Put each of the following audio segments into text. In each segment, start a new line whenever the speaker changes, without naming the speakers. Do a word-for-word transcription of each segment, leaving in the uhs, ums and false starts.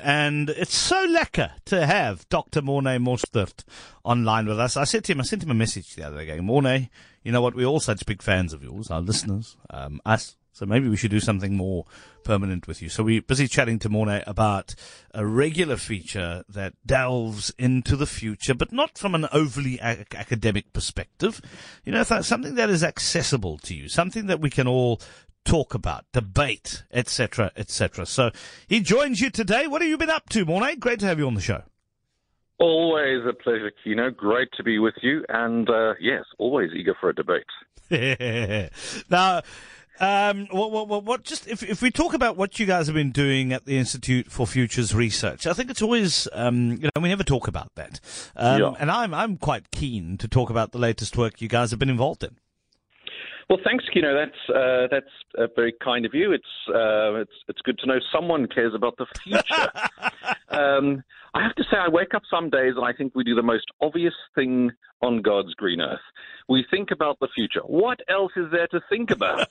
and it's so lekker to have Doctor Mornay Mostert online with us. I said to him, I sent him a message the other day going, Mornay, you know what, we're all such big fans of yours, our listeners, um, us, so maybe we should do something more permanent with you. So we're busy chatting to Mornay about a regular feature that delves into the future, but not from an overly a- academic perspective. You know, th- something that is accessible to you, something that we can all talk about, debate, et cetera, et cetera. So he joins you today. What have you been up to, Mornay? Great to have you on the show.
Always a pleasure, Kino. Great to be with you. And, uh, yes, always eager for a debate.
Now, um, what, what, what, just if, if we talk about what you guys have been doing at the Institute for Futures Research, I think it's always, um, you know, we never talk about that. Um,
yeah.
And I'm, I'm quite keen to talk about the latest work you guys have been involved in.
Well, thanks, Kino. That's uh, that's uh, very kind of you. It's uh, it's it's good to know someone cares about the future. um, I have to say, I wake up some days and I think we do the most obvious thing on God's green earth. We think about the future. What else is there to think about?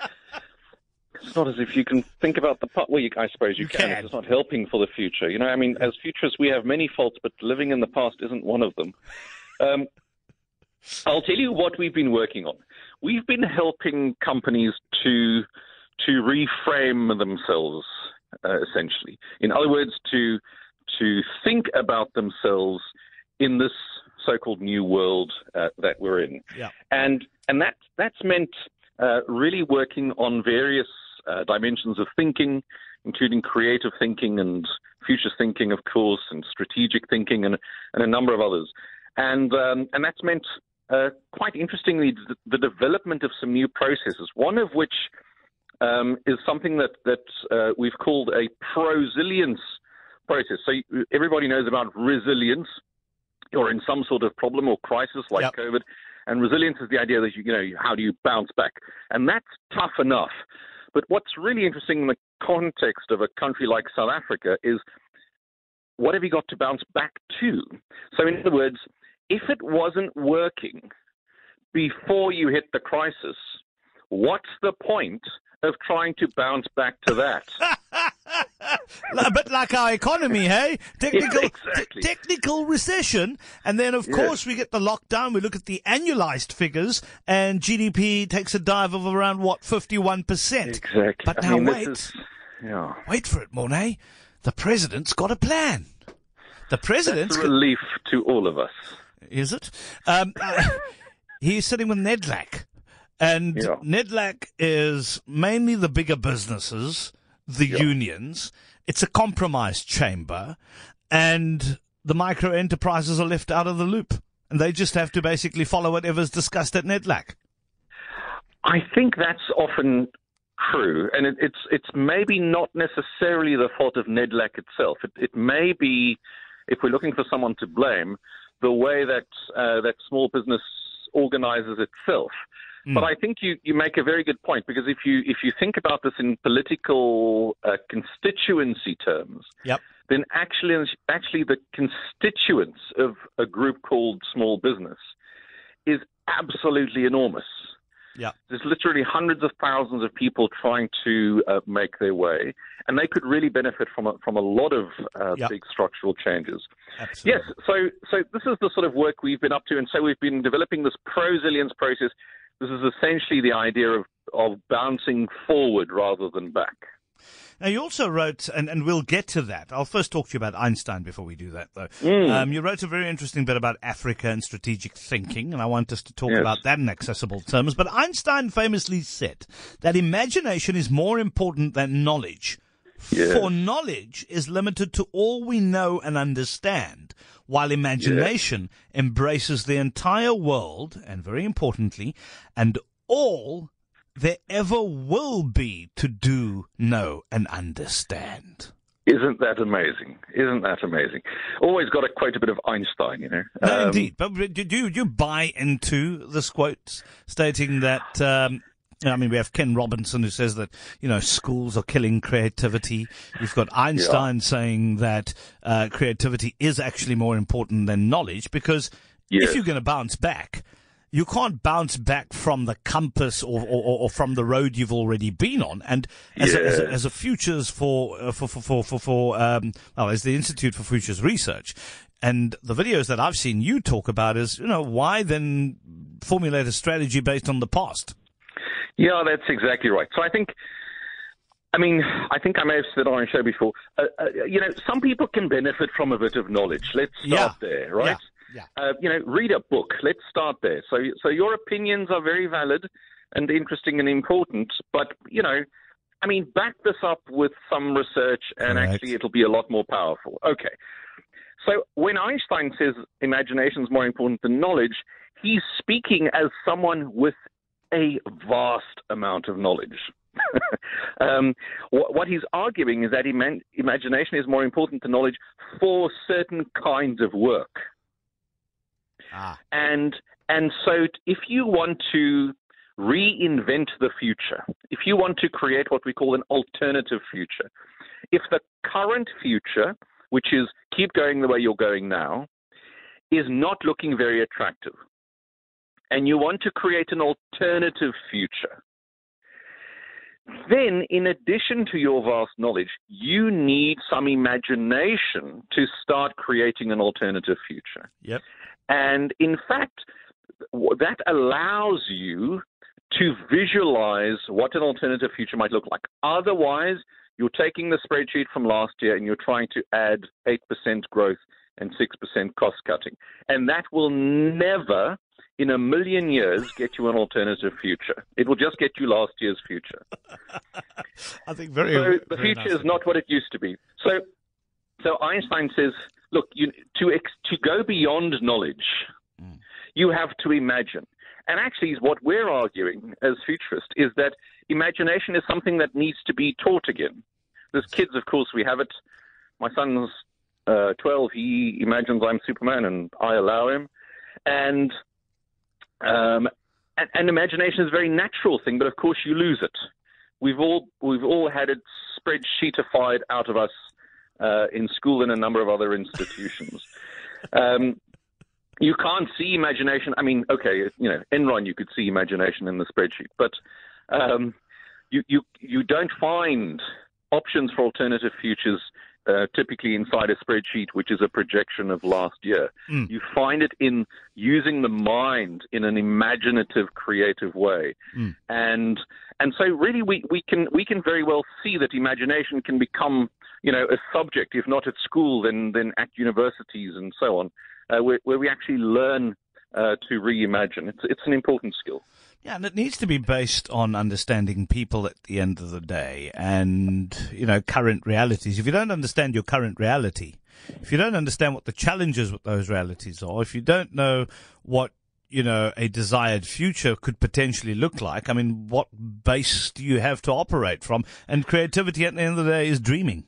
It's not as if you can think about the past. Well, you, I suppose you,
you
can.
can.
It's not helping for the future. You know, I mean, as futurists, we have many faults, but living in the past isn't one of them. Um, I'll tell you what we've been working on. We've been helping companies to to reframe themselves, uh, essentially. In other words, to to think about themselves in this so-called new world uh, that we're in.
Yeah.
And and that that's meant uh, really working on various uh, dimensions of thinking, including creative thinking and future thinking, of course, and strategic thinking, and and a number of others. And um, and that's meant Uh, quite interestingly, the, the development of some new processes, one of which um, is something that, that uh, we've called a prosilience process. So you, everybody knows about resilience. You're in some sort of problem or crisis like
yep.
COVID, and resilience is the idea that, you, you know, how do you bounce back? And that's tough enough. But what's really interesting in the context of a country like South Africa is, what have you got to bounce back to? So in other words, if it wasn't working before you hit the crisis, what's the point of trying to bounce back to that?
A bit like our economy, hey? Technical,
yeah, exactly.
t- technical recession. And then, of
yes.
course, we get the lockdown. We look at the annualized figures, and G D P takes a dive of around, what, fifty-one percent.
Exactly.
But
I
now
mean,
wait.
Is, yeah.
Wait for it, Mornay. The president's got a plan. The president's...
That's a relief to all of us.
Is it? Um, uh, he's sitting with NEDLAC. And
yeah.
NEDLAC is mainly the bigger businesses, the
yeah.
unions. It's a compromise chamber. And the micro enterprises are left out of the loop. And they just have to basically follow whatever's discussed at NEDLAC.
I think that's often true. And it, it's it's maybe not necessarily the fault of NEDLAC itself. It, it may be, if we're looking for someone to blame, the way that uh, that small business organizes itself. Mm. But I think you, you make a very good point, because if you if you think about this in political uh, constituency terms,
yep.
then actually actually the constituents of a group called small business is absolutely enormous.
Yeah.
There's literally hundreds of thousands of people trying to uh, make their way, and they could really benefit from a, from a lot of uh,
yep.
big structural changes.
Absolutely.
Yes, so so this is the sort of work we've been up to, and so we've been developing this prosilience process. This is essentially the idea of, of bouncing forward rather than back.
Now, you also wrote, and, and we'll get to that. I'll first talk to you about Einstein before we do that, though.
Mm.
Um, you wrote a very interesting bit about Africa and strategic thinking, and I want us to talk
yes.
about that in accessible terms. But Einstein famously said that imagination is more important than knowledge.
Yes.
For knowledge is limited to all we know and understand, while imagination yes. embraces the entire world, and very importantly, and all there ever will be to do, know, and understand.
Isn't that amazing? Isn't that amazing? Always got to quote a bit of Einstein, you know.
No,
um,
indeed. But do you, do you buy into this quote stating that, um, I mean, we have Ken Robinson who says that, you know, schools are killing creativity. You've got Einstein yeah. saying that uh, creativity is actually more important than knowledge, because yes. if you're going to bounce back, you can't bounce back from the compass or, or, or from the road you've already been on. And as,
Yeah.
a, as, a, as a futures for, uh, for, for, for, for, for um, well, as the Institute for Futures Research, and the videos that I've seen you talk about is, you know, why then formulate a strategy based on the past?
Yeah, that's exactly right. So I think, I mean, I think I may have said on a show before, uh, uh, you know, some people can benefit from a bit of knowledge. Let's start
Yeah.
there, right?
Yeah. Yeah.
Uh, you know, read a book. Let's start there. So, so your opinions are very valid and interesting and important, but, you know, I mean, back this up with some research and
Correct.
actually it'll be a lot more powerful. Okay. So when Einstein says imagination is more important than knowledge, he's speaking as someone with a vast amount of knowledge. um, what, what he's arguing is that ima- imagination is more important than knowledge for certain kinds of work.
Ah.
And and so if you want to reinvent the future, if you want to create what we call an alternative future, if the current future, which is keep going the way you're going now, is not looking very attractive, and you want to create an alternative future, then in addition to your vast knowledge, you need some imagination to start creating an alternative future.
Yep.
And in fact, that allows you to visualize what an alternative future might look like. Otherwise, you're taking the spreadsheet from last year and you're trying to add eight percent growth and six percent cost cutting. And that will never, in a million years, get you an alternative future. It will just get you last year's future.
I think very
So the
very
future
nice.
is not what it used to be. So, so Einstein says, look, you, to ex, to go beyond knowledge,
Mm.
you have to imagine. And actually, what we're arguing as futurists is that imagination is something that needs to be taught again. As kids, of course, we have it. My son's uh, twelve. He imagines I'm Superman, and I allow him. And, um, and and imagination is a very natural thing, but of course, you lose it. We've all we've all had it spreadsheetified out of us uh, in school and a number of other institutions. Um, You can't see imagination. I mean, okay, you know, Enron, you could see imagination in the spreadsheet, but um, you, you you don't find options for alternative futures uh, typically inside a spreadsheet, which is a projection of last year.
Mm.
You find it in using the mind in an imaginative, creative way,
Mm.
and and so really we, we can we can very well see that imagination can become, you know, a subject, if not at school, then then at universities and so on. Uh, where, where we actually learn uh, to reimagine. It's, it's an important skill.
Yeah, and it needs to be based on understanding people at the end of the day and, you know, current realities. If you don't understand your current reality, if you don't understand what the challenges with those realities are, if you don't know what, you know, a desired future could potentially look like, I mean, what base do you have to operate from? And creativity at the end of the day is dreaming.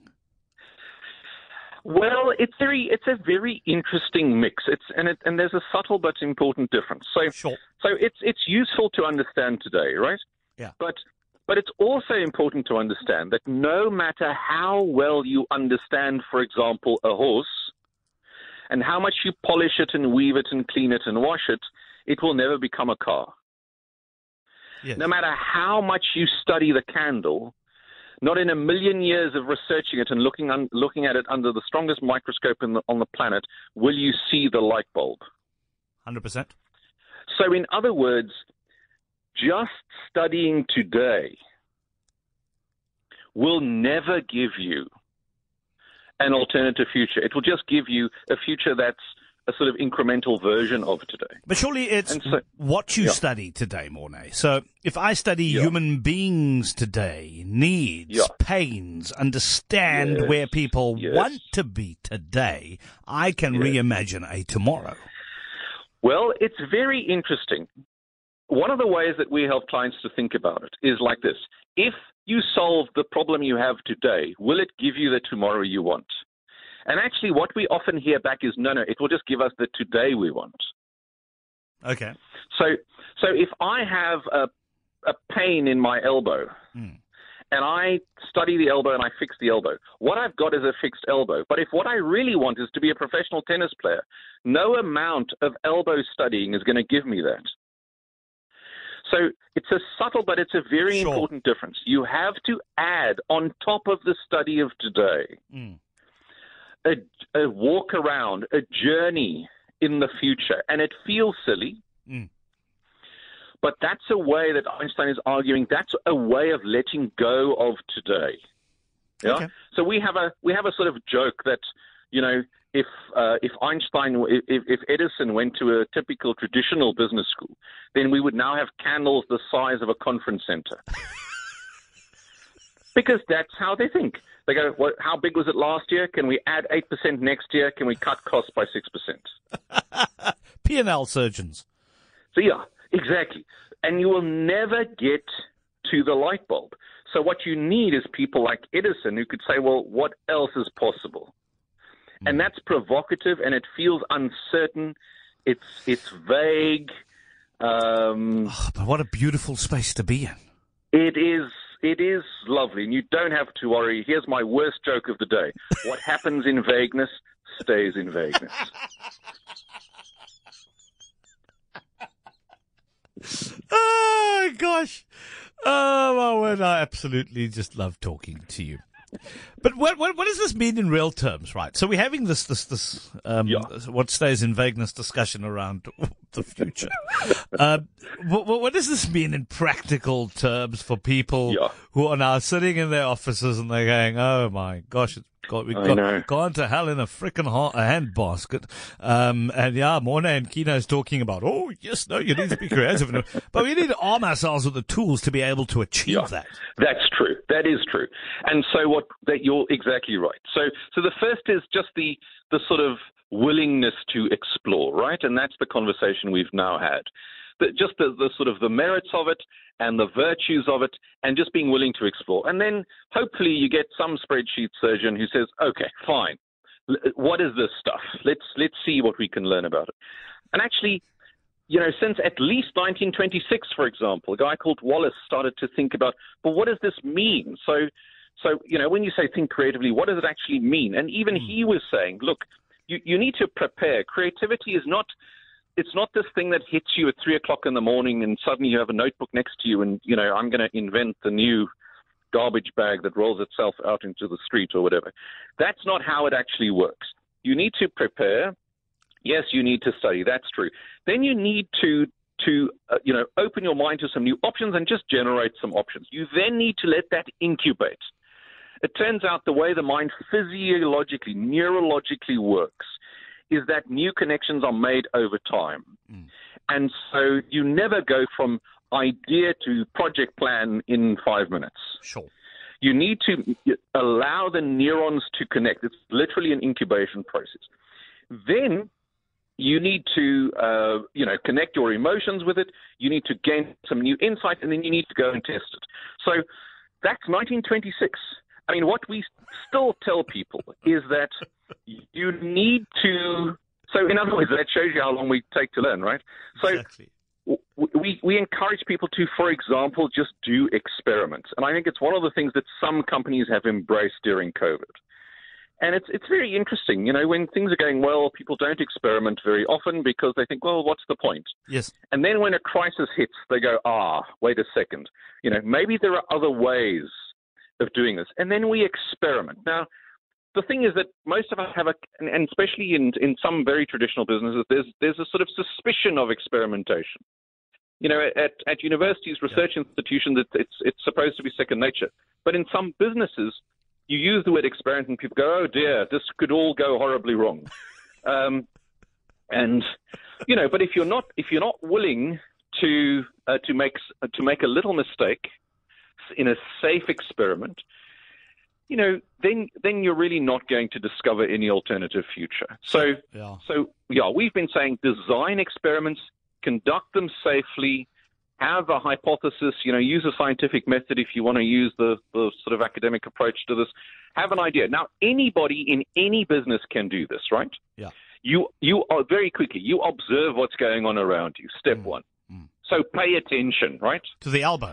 Well, it's very, it's a very interesting mix. It's and it, and there's a subtle but important difference. So,
Sure.
so it's it's useful to understand today, right?
Yeah.
But but it's also important to understand that no matter how well you understand, for example, a horse, and how much you polish it and weave it and clean it and wash it, it will never become a car.
Yes.
No matter how much you study the candle, not in a million years of researching it and looking un, looking at it under the strongest microscope in the, on the planet will you see the light bulb.
one hundred percent.
So in other words, just studying today will never give you an alternative future. It will just give you a future that's a sort of incremental version of today.
But surely it's
And so-
what you
yeah.
study today, Mornay. So if I study
Yeah.
human beings today, needs,
Yeah.
pains, understand
Yes.
where people
Yes.
want to be today, I can
Yes.
reimagine a tomorrow.
Well, it's very interesting. One of the ways that we help clients to think about it is like this. If you solve the problem you have today, will it give you the tomorrow you want? And actually what we often hear back is, no, no, it will just give us the today we want.
Okay.
So so if I have a, a pain in my elbow,
Mm.
and I study the elbow and I fix the elbow, what I've got is a fixed elbow. But if what I really want is to be a professional tennis player, no amount of elbow studying is going to give me that. So it's a subtle, but it's a very
Sure.
important difference. You have to add on top of the study of today
Mm.
a, a walk around, a journey in the future. And it feels silly,
Mm.
but that's a way that Einstein is arguing. That's a way of letting go of today. Yeah.
Okay.
So we have a we have a sort of joke that, you know, if uh, if Einstein, if, if Edison went to a typical traditional business school, then we would now have candles the size of a conference center. Because that's how they think. They go, well, how big was it last year? Can we add eight percent next year? Can we cut costs by six percent?
P and L surgeons.
So, yeah, exactly. And you will never get to the light bulb. So what you need is people like Edison who could say, well, what else is possible? Mm. And that's provocative, and it feels uncertain. It's it's vague. Um,
oh, but what a beautiful space to be in.
It is. It is lovely, and you don't have to worry. Here's my worst joke of the day. What happens in vagueness stays in vagueness.
Oh, gosh. Oh, my word. I absolutely just love talking to you. But what, what what does this mean in real terms, right? So we're having this this this um,
Yeah.
what stays in vagueness discussion around the future. uh, what, what does this mean in practical terms for people
Yeah.
who are now sitting in their offices and they're going, "Oh my gosh, it's got we've
I
got,
know.
gone to hell in a frickin' ha- a handbasket." Um, and yeah, Morna and Kino's talking about, "Oh yes, no, you need to be creative, but we need to arm ourselves with the tools to be able to achieve
Yeah.
that."
That's true. That is true. And so what that you're exactly right. So so the first is just the the sort of willingness to explore, right? And that's the conversation we've now had. The, just the, the sort of the merits of it and the virtues of it, and just being willing to explore. And then hopefully you get some spreadsheet surgeon who says, okay, fine. L- what is this stuff? Let's let's see what we can learn about it. And actually, you know, since at least nineteen twenty-six, for example, a guy called Wallace started to think about, well, what does this mean? So, so you know, when you say think creatively, what does it actually mean? And even
Mm.
he was saying, look, you, you need to prepare. Creativity is not, it's not this thing that hits you at three o'clock in the morning and suddenly you have a notebook next to you and, you know, I'm going to invent the new garbage bag that rolls itself out into the street or whatever. That's not how it actually works. You need to prepare. Yes, you need to study. That's true. Then you need to, to uh, you know, open your mind to some new options and just generate some options. You then need to let that incubate. It turns out the way the mind physiologically, neurologically works is that new connections are made over time. Mm. And so you never go from idea to project plan in five minutes.
Sure.
You need to allow the neurons to connect. It's literally an incubation process. Then you need to, uh, you know, connect your emotions with it. You need to gain some new insight, and then you need to go and test it. So that's nineteen twenty-six. I mean, what we still tell people is that you need to. So, in other words, that shows you how long we take to learn, right? So,
exactly.
we we encourage people to, for example, just do experiments, and I think it's one of the things that some companies have embraced during COVID. And it's it's very interesting, you know, when things are going well, people don't experiment very often because they think, well, what's the point?
Yes.
And then when a crisis hits, they go, ah, wait a second, you know, maybe there are other ways of doing this. And then we experiment. Now, the thing is that most of us have a, and especially in in some very traditional businesses, there's there's a sort of suspicion of experimentation. You know, at at universities, research yeah. institutions, it's it's it's supposed to be second nature. But in some businesses, you use the word experiment and people go, oh dear, this could all go horribly wrong. Um, and, you know, but if you're not, if you're not willing to, uh, to make, uh, to make a little mistake in a safe experiment, you know, then, then you're really not going to discover any alternative future. So,
yeah. so
yeah, we've been saying design experiments, conduct them safely, have a hypothesis, you know, use a scientific method if you want to use the, the sort of academic approach to this. Have an idea. Now, anybody in any business can do this, right?
Yeah.
You you are very quickly, you observe what's going on around you, step mm. one. Mm. So pay attention, right?
To the elbow.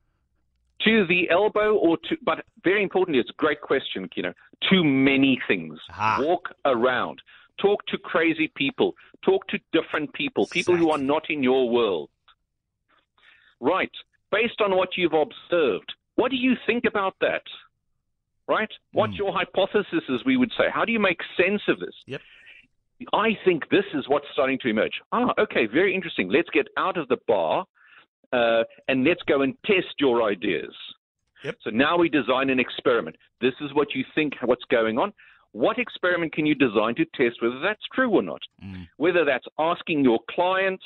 To the elbow or to, but very importantly, it's a great question, Kino, to many things. Aha. Walk around. Talk to crazy people. Talk to different people, people exactly. who are not in your world. right, based on what you've observed, what do you think about that? Right? What's
Mm.
your hypothesis, as we would say? How do you make sense of this?
Yep.
I think this is what's starting to emerge. Ah, okay, very interesting. Let's get out of the bar uh, and let's go and test your ideas.
Yep.
So now we design an experiment. This is what you think, what's going on. What experiment can you design to test whether that's true or not?
Mm.
Whether that's asking your clients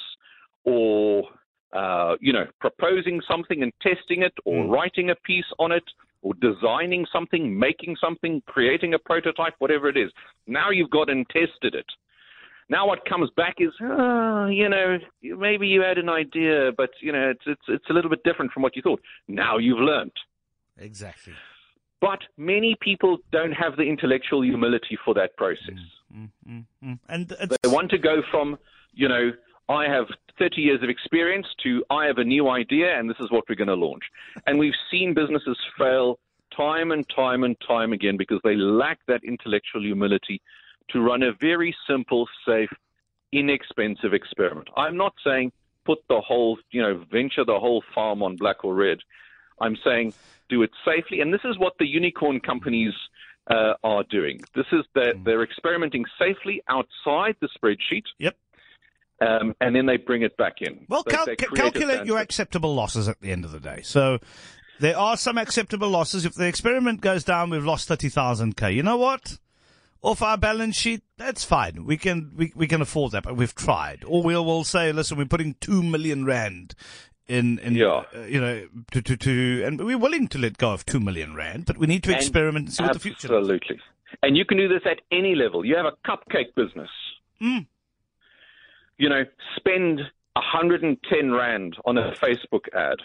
or, uh, you know, proposing something and testing it, or
Mm.
writing a piece on it, or designing something, making something, creating a prototype, whatever it is. Now you've got and tested it. Now what comes back is, oh, you know, maybe you had an idea, but, you know, it's, it's, it's a little bit different from what you thought. Now you've learned.
Exactly.
But many people don't have the intellectual humility for that process.
Mm, mm, mm. And it's,
They want to go from, you know, I have thirty years of experience to I have a new idea and this is what we're going to launch. And we've seen businesses fail time and time and time again because they lack that intellectual humility to run a very simple, safe, inexpensive experiment. I'm not saying put the whole, you know, venture the whole farm on black or red. I'm saying do it safely. And this is what the unicorn companies uh, are doing. This is that
Mm.
they're experimenting safely outside the spreadsheet.
Yep.
Um, and then they bring it back in.
Well,
They-
cal-
they
ca-
create a
calculate your
standard.
acceptable losses at the end of the day. So there are some acceptable losses. If the experiment goes down, we've lost thirty thousand K. You know what? Off our balance sheet, that's fine. We can we, we can afford that, but we've tried. Or we'll, we'll say, listen, we're putting two million rand in, in
Yeah.
uh, you know, to, to, to, and we're willing to let go of two million rand, but we need to
And
experiment and see what the future is.
Absolutely. And you can do this at any level. You have a cupcake business.
Mm.
You know, spend one hundred ten rand on a Facebook ad,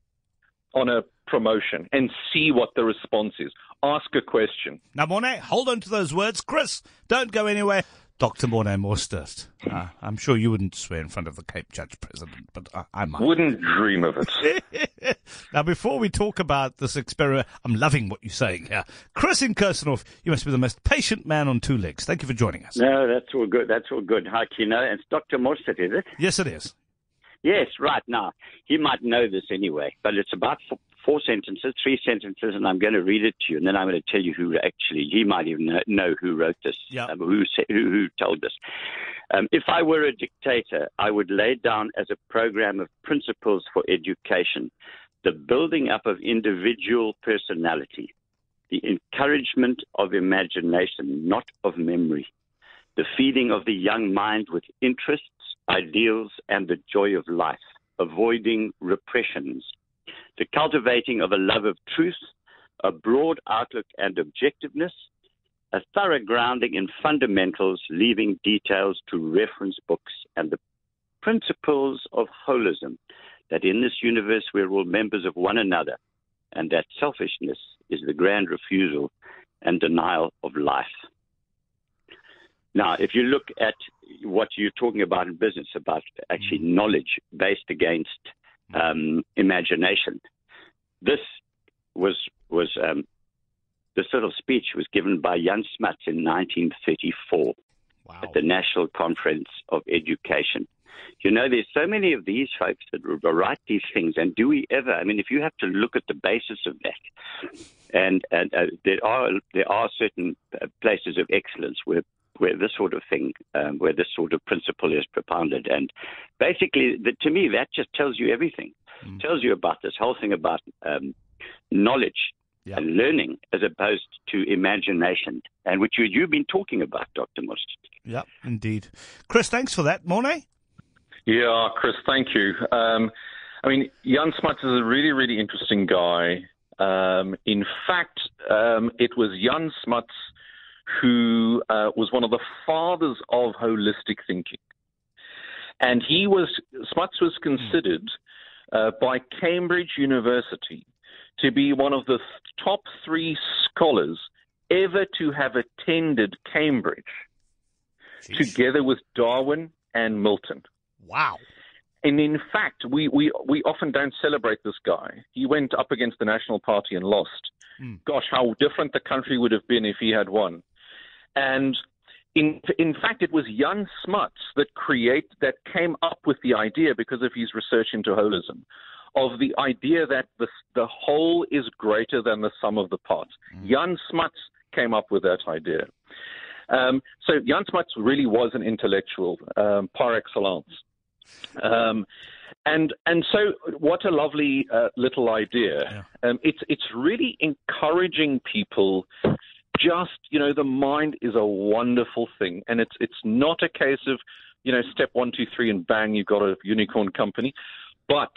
on a promotion, and see what the response is. Ask a question.
Now, Mornay, hold on to those words. Chris, don't go anywhere. Doctor Mornay Morstert. Uh, I'm sure you wouldn't swear in front of the Cape Judge President, but I, I might.
Wouldn't dream of it.
Now, before we talk about this experiment, I'm loving what you're saying here. Chris in Kirstenhof, you must be the most patient man on two legs. Thank you for joining us.
No, that's all good. That's all good. Hi, Kino. It's Doctor Morstert, is it?
Yes, it is.
Yes, right. Now, he might know this anyway, but it's about four, four sentences, three sentences, and I'm going to read it to you, and then I'm going to tell you who actually, he might even know, know who wrote this,
Yeah.
um, who, sa- who, who told this. Um, if I were a dictator, I would lay down as a program of principles for education the building up of individual personality, the encouragement of imagination, not of memory, the feeding of the young mind with interests, ideals, and the joy of life, avoiding repressions, the cultivating of a love of truth, a broad outlook and objectiveness, a thorough grounding in fundamentals, leaving details to reference books, and the principles of holism, that in this universe we're all members of one another, and that selfishness is the grand refusal and denial of life. Now, if you look at what you're talking about in business, about actually knowledge based against um, imagination, this was was um, this little speech was given by Jan Smuts in nineteen thirty-four
Wow.
at the National Conference of Education. You know, there's so many of these folks that write these things, and do we ever? I mean, if you have to look at the basis of that, and and uh, there are there are certain places of excellence where. where this sort of thing, um, where this sort of principle is propounded. And basically, the, to me, that just tells you everything. Mm. Tells you about this whole thing about um, knowledge yeah. and learning as opposed to imagination, and which you, you've been talking about, Doctor Morstert.
Yeah, indeed. Chris, thanks for that. Mornay?
Yeah, Chris, thank you. Um, I mean, Jan Smuts is a really, really interesting guy. Um, in fact, um, it was Jan Smuts who uh, was one of the fathers of holistic thinking. And he was, Smuts was considered uh, by Cambridge University to be one of the th- top three scholars ever to have attended Cambridge, Jeez. together with Darwin and Milton.
Wow.
And in fact, we, we, we often don't celebrate this guy. He went up against the National Party and lost. Mm. Gosh, how different the country would have been if he had won. And in in fact, it was Jan Smuts that create that came up with the idea, because of his research into holism, of the idea that the, the whole is greater than the sum of the parts. Mm. Jan Smuts came up with that idea. Um, so Jan Smuts really was an intellectual um, par excellence. Um, and and so what a lovely uh, little idea. Yeah. Um, it's it's really encouraging people. Just, you know, the mind is a wonderful thing, and it's it's not a case of, you know, step one, two, three, and bang, you've got a unicorn company. But,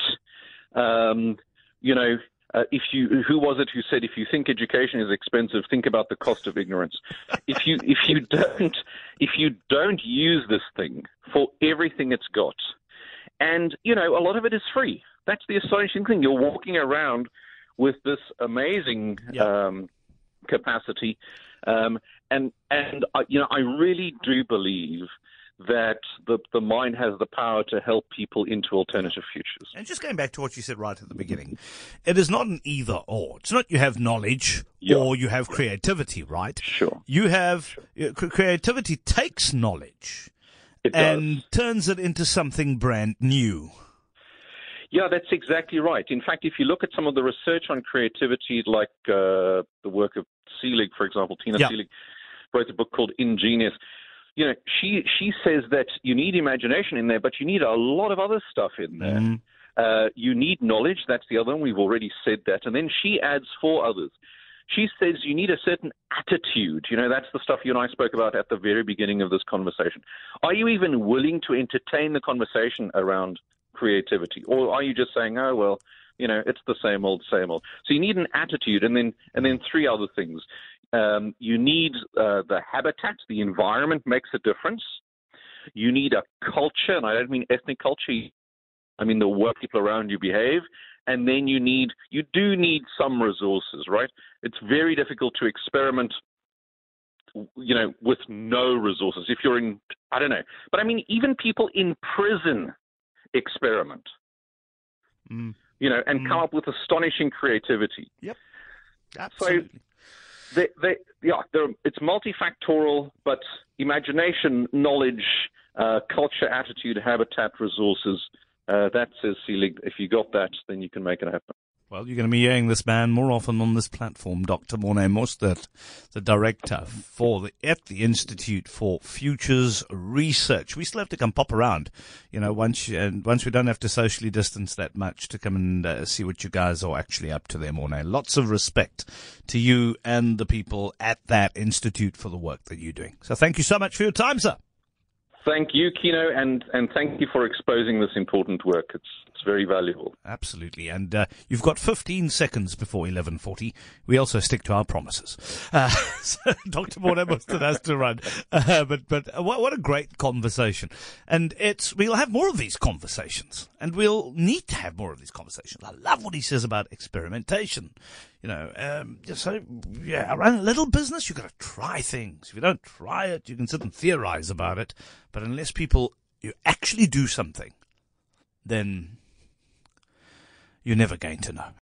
um, you know, uh, if you, who was it who said, if you think education is expensive, think about the cost of ignorance. If you if you don't if you don't use this thing for everything it's got, and you know, a lot of it is free. That's the astonishing thing. You're walking around with this amazing. Yep. Um, capacity, um, and and uh, you know, I really do believe that the the mind has the power to help people into alternative futures.
And just going back to what you said right at the beginning, it is not an either or. It's not you have knowledge yeah. or you have creativity, right?
Sure.
You have sure. creativity takes knowledge
it
and
does.
turns it into something brand new.
Yeah, that's exactly right. In fact, if you look at some of the research on creativity, like uh, the work of Seelig, for example, Tina yeah. Seelig wrote a book called Ingenious. You know, she she says that you need imagination in there, but you need a lot of other stuff in there. Mm. Uh, you need knowledge. That's the other one. We've already said that. And then she adds four others. She says you need a certain attitude. You know, that's the stuff you and I spoke about at the very beginning of this conversation. Are you even willing to entertain the conversation around creativity, or are you just saying, oh well, you know, it's the same old, same old? So you need an attitude, and then and then three other things. Um, you need uh, the habitat, the environment makes a difference. You need a culture, and I don't mean ethnic culture. I mean the way people around you behave. And then you need, you do need some resources, right? It's very difficult to experiment, you know, with no resources. If you're in, I don't know, but I mean, even people in prison experiment, mm. you know, and mm. come up with astonishing creativity.
Yep, absolutely.
So, they, they, yeah, it's multifactorial, but imagination, knowledge, uh, culture, attitude, habitat, resources. Uh, that says Seelig. If you got that, then you can make it happen.
Well, you're going to be hearing this man more often on this platform, Doctor Morné Mostert, the director for the, at the Institute for Futures Research. We still have to come pop around, you know, once you, and once we don't have to socially distance that much, to come and uh, see what you guys are actually up to there, Morné. Lots of respect to you and the people at that institute for the work that you're doing. So thank you so much for your time, sir.
Thank you, Kino, and, and thank you for exposing this important work. It's it's very valuable.
Absolutely. And uh, you've got fifteen seconds before eleven forty. We also stick to our promises. Uh, so Doctor Morné Mostert has to run. Uh, but but uh, what, what a great conversation. And it's we'll have more of these conversations. And we'll need to have more of these conversations. I love what he says about experimentation. You know, um, so, yeah, around a little business, you've got to try things. If you don't try it, you can sit and theorize about it. But unless people, you actually do something, then you're never going to know.